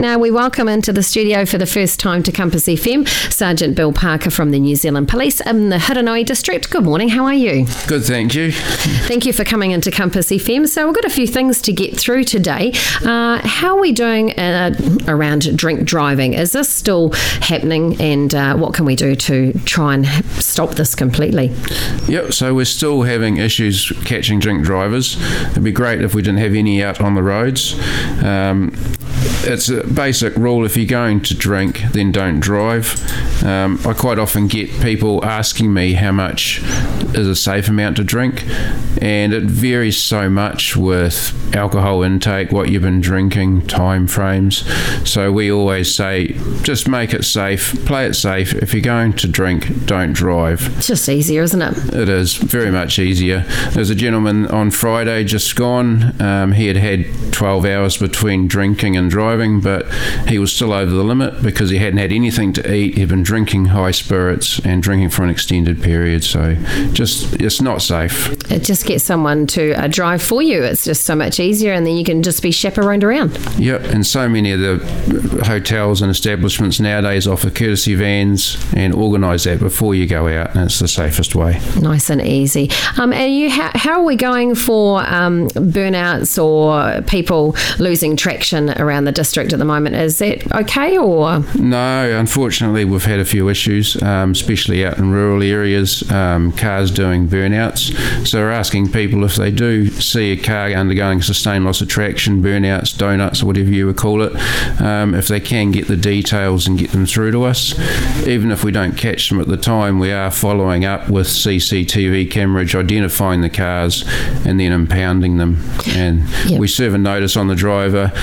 Now we welcome into the studio for the first time to Compass FM, Sergeant Bill Parker from the New Zealand Police in the Hiranui District. Good morning, how are you? Good, thank you. Thank you for coming into Compass FM. So we've got a few things to get through today. How are we doing around drink driving? Is this still happening, and what can we do to try and stop this completely? Yep, so we're still having issues catching drink drivers. It'd be great if we didn't have any out on the roads. It's a basic rule: if you're going to drink, then don't drive. I quite often get people asking me how much is a safe amount to drink, and it varies so much with alcohol intake, what you've been drinking, time frames. So we always say, just make it safe, play it safe. If you're going to drink, don't drive. It's just easier, isn't it? It is very much easier. There's a gentleman on Friday just gone. He had 12 hours between drinking and driving, but he was still over the limit because he hadn't had anything to eat. He'd been drinking high spirits and drinking for an extended period. So it's not safe. It just gets someone to drive for you. It's just so much easier, and then you can just be chaperoned around. Yep, and so many of the hotels and establishments nowadays offer courtesy vans and organise that before you go out, and it's the safest way. Nice and easy. And how are we going for burnouts or people losing traction around the district at the moment? Is that okay, or? No, unfortunately we've had a few issues, especially out in rural areas, cars doing burnouts. So we're asking people, if they do see a car undergoing sustained loss of traction, burnouts, donuts, or whatever you would call it, if they can get the details and get them through to us. Even if we don't catch them at the time, we are following up with CCTV camerage, identifying the cars and then impounding them. And we serve a notice on the driver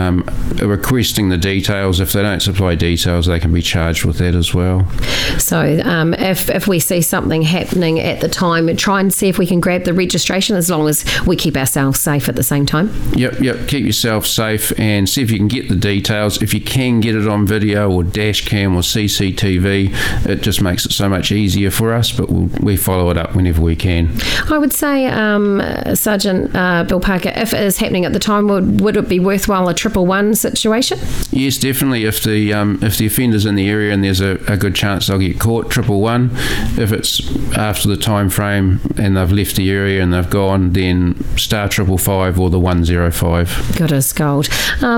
requesting the details. If they don't supply details, they can be charged with that as well. So if we see something happening at the time, try and see if we can grab the registration, as long as we keep ourselves safe at the same time. Yep. Keep yourself safe and see if you can get the details. If you can get it on video or dash cam or CCTV, it just makes it so much easier for us, but we follow it up whenever we can. I would say, Sergeant Bill Parker, if it is happening at the time, would it be worthwhile a 111 situation? Yes, definitely. If the offender's in the area and there's a good chance they'll get caught, 111. If it's after the time frame and they've left the area and they've gone, then star 555 or the 105. Good as gold.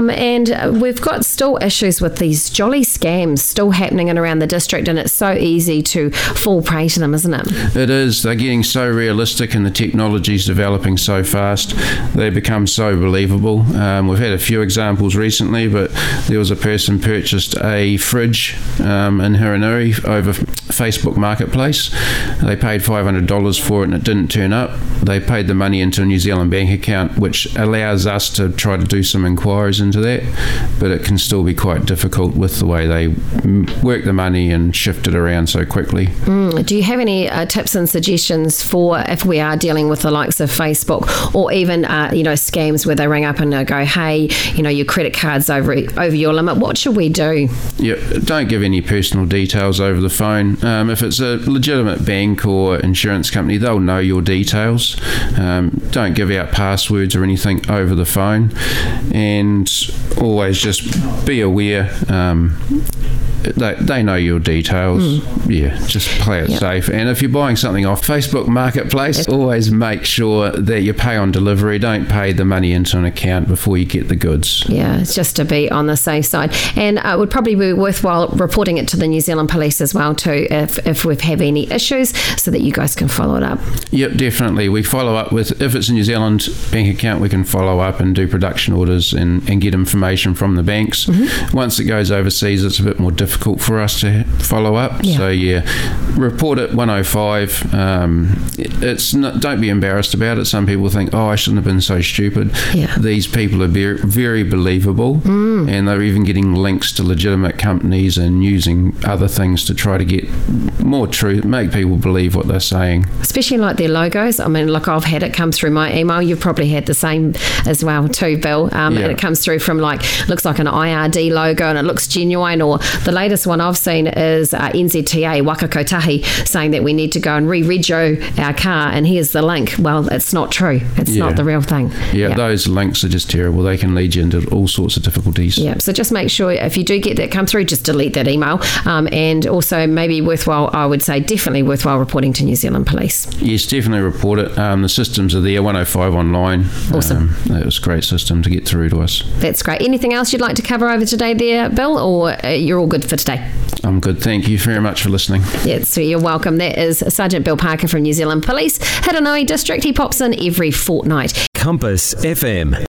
And we've got still issues with these jolly scams still happening in around the district, and it's so easy to fall prey to them, isn't it? It is. They're getting so realistic and the technology's developing so fast. They become so believable. We've had a few examples recently, but there was a person purchased a fridge in Hiranui over Facebook Marketplace. They paid $500 for it and it didn't turn up. They paid the money into a New Zealand bank account, which allows us to try to do some inquiries into that, but it can still be quite difficult with the way they work the money and shift it around so quickly. Do you have any tips and suggestions for if we are dealing with the likes of Facebook, or even scams where they ring up and go, hey, your credit card's over your limit? What should we do? Yeah, don't give any personal details over the phone. If it's a legitimate bank or insurance company, they'll know your details. Don't give out passwords or anything over the phone, and always just be aware. They know your details. Yeah, just play it safe. And if you're buying something off Facebook Marketplace, always make sure that you pay on delivery. Don't pay the money into an account before you get the goods. Yeah, it's just to be on the safe side. And it would probably be worthwhile reporting it to the New Zealand Police as well too, if we've had any issues, so that you guys can follow it up. Yep, definitely. We follow up with, if it's a New Zealand bank account, we can follow up and do production orders and get information from the banks. Once it goes overseas, it's a bit more difficult for us to follow up. So report it 105. It's not, don't be embarrassed about it. Some people think, I shouldn't have been so stupid. These people are very, very believable, and they're even getting links to legitimate companies and using other things to try to get more truth, make people believe what they're saying. Especially like their logos. I mean, look, I've had it come through my email. You've probably had the same as well too, Bill. And it comes through from looks like an IRD logo and it looks genuine, or the latest one I've seen is NZTA, Waka Kotahi, saying that we need to go and re-rego our car, and here's the link. Well, it's not true. It's not the real thing. Yeah, those links are just terrible. They can lead you into all sorts of difficulties. Yeah, so just make sure if you do get that come through, just delete that email. And also maybe worthwhile, I would say definitely worthwhile reporting to New Zealand Police. Yes, definitely report it. The systems are there, 105 online. Awesome. That was a great system to get through to us. That's great. Anything else you'd like to cover over today there, Bill, or you're all good for today? I'm good. Thank you very much for listening. Yeah, so you're welcome. That is Sergeant Bill Parker from New Zealand Police, Hiranui District. He pops in every fortnight. Compass FM.